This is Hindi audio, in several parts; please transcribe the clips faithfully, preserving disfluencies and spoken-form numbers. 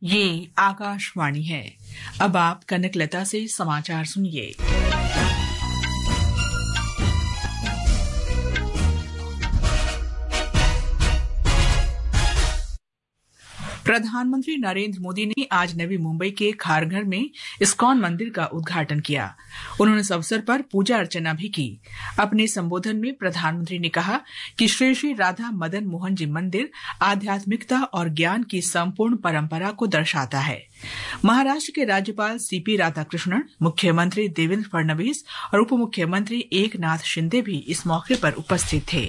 ये आकाशवाणी है। अब आप कनकलता से समाचार सुनिए। प्रधानमंत्री नरेंद्र मोदी ने आज नवी मुंबई के खारघर में इस्कॉन मंदिर का उद्घाटन किया। उन्होंने इस अवसर पर पूजा अर्चना भी की। अपने संबोधन में प्रधानमंत्री ने कहा कि श्री श्री राधा मदन मोहन जी मंदिर आध्यात्मिकता और ज्ञान की संपूर्ण परंपरा को दर्शाता है। महाराष्ट्र के राज्यपाल सीपी राधाकृष्णन, मुख्यमंत्री देवेंद्र फडणवीस और उप मुख्यमंत्री एकनाथ शिंदे भी इस मौके पर उपस्थित थे।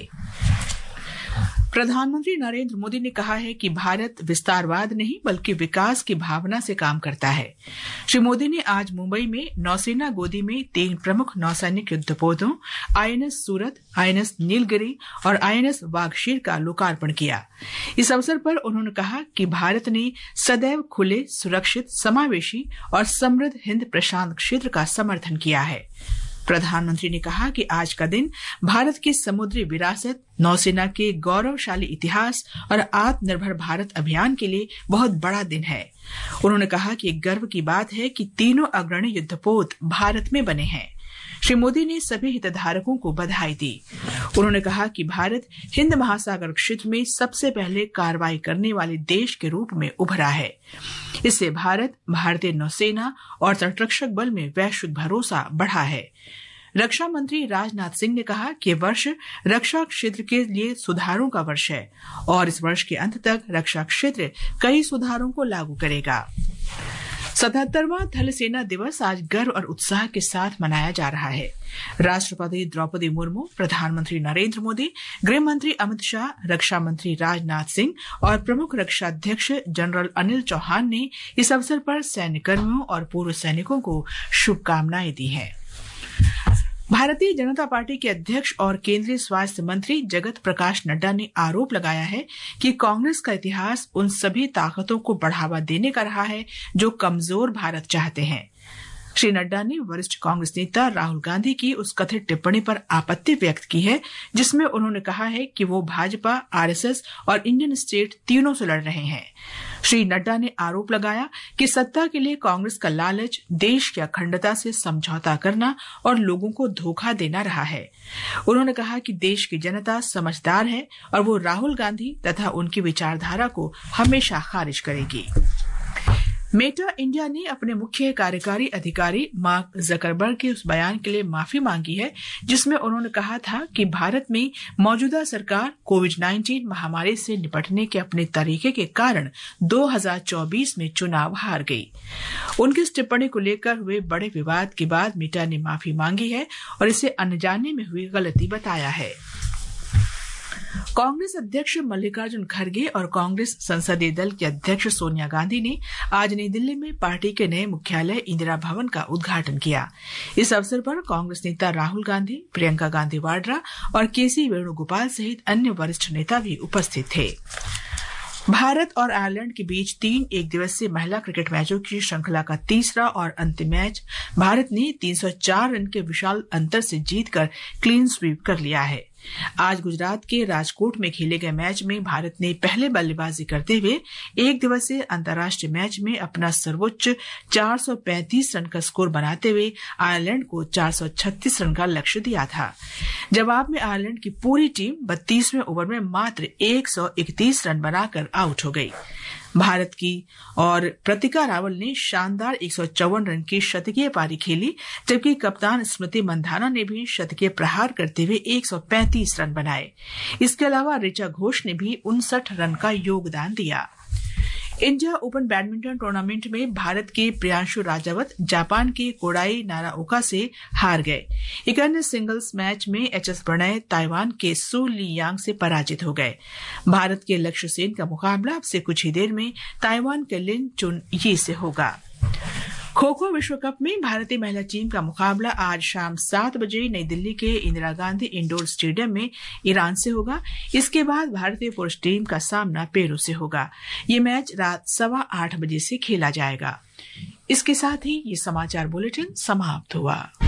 प्रधानमंत्री नरेंद्र मोदी ने कहा है कि भारत विस्तारवाद नहीं बल्कि विकास की भावना से काम करता है। श्री मोदी ने आज मुंबई में नौसेना गोदी में तीन प्रमुख नौसैनिक युद्धपोतों आईएनएस सूरत, आईएनएस नीलगिरी और आईएनएस वाघशीर का लोकार्पण किया। इस अवसर पर उन्होंने कहा कि भारत ने सदैव खुले, सुरक्षित, समावेशी और समृद्ध हिंद प्रशांत क्षेत्र का समर्थन किया है। प्रधानमंत्री ने कहा कि आज का दिन भारत की समुद्री विरासत, नौसेना के गौरवशाली इतिहास और आत्मनिर्भर भारत अभियान के लिए बहुत बड़ा दिन है। उन्होंने कहा कि एक गर्व की बात है कि तीनों अग्रणी युद्धपोत भारत में बने हैं। श्री मोदी ने सभी हितधारकों को बधाई दी। उन्होंने कहा कि भारत हिंद महासागर क्षेत्र में सबसे पहले कार्रवाई करने वाले देश के रूप में उभरा है। इससे भारत, भारतीय नौसेना और तटरक्षक बल में वैश्विक भरोसा बढ़ा है। रक्षा मंत्री राजनाथ सिंह ने कहा कि वर्ष रक्षा क्षेत्र के लिए सुधारों का वर्ष है और इस वर्ष के अंत तक रक्षा क्षेत्र कई सुधारों को लागू करेगा। सतहत्तरवां थल सेना दिवस आज गर्व और उत्साह के साथ मनाया जा रहा है। राष्ट्रपति द्रौपदी मुर्मू, प्रधानमंत्री नरेंद्र मोदी, गृह मंत्री अमित शाह, रक्षा मंत्री राजनाथ सिंह और प्रमुख रक्षा अध्यक्ष जनरल अनिल चौहान ने इस अवसर पर सैन्यकर्मियों और पूर्व सैनिकों को शुभकामनाएं दी हैं। भारतीय जनता पार्टी के अध्यक्ष और केंद्रीय स्वास्थ्य मंत्री जगत प्रकाश नड्डा ने आरोप लगाया है कि कांग्रेस का इतिहास उन सभी ताकतों को बढ़ावा देने का रहा है जो कमजोर भारत चाहते हैं। श्री नड्डा ने वरिष्ठ कांग्रेस नेता राहुल गांधी की उस कथित टिप्पणी पर आपत्ति व्यक्त की है जिसमें उन्होंने कहा है कि वो भाजपा, आरएसएस और इंडियन स्टेट तीनों से लड़ रहे हैं। श्री नड्डा ने आरोप लगाया कि सत्ता के लिए कांग्रेस का लालच देश की अखंडता से समझौता करना और लोगों को धोखा देना रहा है। उन्होंने कहा कि देश की जनता समझदार है और वो राहुल गांधी तथा उनकी विचारधारा को हमेशा खारिज करेगी। मेटा इंडिया ने अपने मुख्य कार्यकारी अधिकारी मार्क जकरबर्ग के उस बयान के लिए माफी मांगी है जिसमें उन्होंने कहा था कि भारत में मौजूदा सरकार कोविड उन्नीस महामारी से निपटने के अपने तरीके के कारण दो हज़ार चौबीस में चुनाव हार गई। उनकी इस टिप्पणी को लेकर हुए बड़े विवाद के बाद मेटा ने माफी मांगी है और इसे अनजाने में हुई गलती बताया है। कांग्रेस अध्यक्ष मल्लिकार्जुन खड़गे और कांग्रेस संसदीय दल की अध्यक्ष सोनिया गांधी ने आज नई दिल्ली में पार्टी के नए मुख्यालय इंदिरा भवन का उद्घाटन किया। इस अवसर पर कांग्रेस नेता राहुल गांधी, प्रियंका गांधी वाड्रा और केसी वेणुगोपाल सहित अन्य वरिष्ठ नेता भी उपस्थित थे। भारत और आयरलैंड के बीच तीन एक दिवसीय महिला क्रिकेट मैचों की श्रृंखला का तीसरा और अंतिम मैच भारत ने तीन सौ चार रन के विशाल अंतर से जीतकर क्लीन स्वीप कर लिया है। आज गुजरात के राजकोट में खेले गए मैच में भारत ने पहले बल्लेबाजी करते हुए एक दिवसीय अंतर्राष्ट्रीय मैच में अपना सर्वोच्च चार सौ पैंतीस रन का स्कोर बनाते हुए आयरलैंड को चार सौ छत्तीस रन का लक्ष्य दिया था। जवाब में आयरलैंड की पूरी टीम बत्तीसवें ओवर में मात्र एक सौ इकतीस रन बनाकर आउट हो गई। भारत की और प्रतिका रावल ने शानदार एक सौ चौवन रन की शतकीय पारी खेली जबकि कप्तान स्मृति मंधाना ने भी शतकीय प्रहार करते हुए एक सौ पैंतीस रन बनाए। इसके अलावा ऋचा घोष ने भी उनसठ रन का योगदान दिया। इंडिया ओपन बैडमिंटन टूर्नामेंट में भारत के प्रियांशु राजावत जापान के कोडाई नाराओका से हार गए। एक अन्य सिंगल्स मैच में एच एस प्रणय ताइवान के सू ली यांग से पराजित हो गए। भारत के लक्ष्य सेन का मुकाबला अब से कुछ ही देर में ताइवान के लिन चुन यी से होगा। खो खो विश्व कप में भारतीय महिला टीम का मुकाबला आज शाम सात बजे नई दिल्ली के इंदिरा गांधी इंडोर स्टेडियम में ईरान से होगा। इसके बाद भारतीय पुरुष टीम का सामना पेरू से होगा। ये मैच रात सवा आठ बजे से खेला जाएगा। इसके साथ ही ये समाचार बुलेटिन समाप्त हुआ।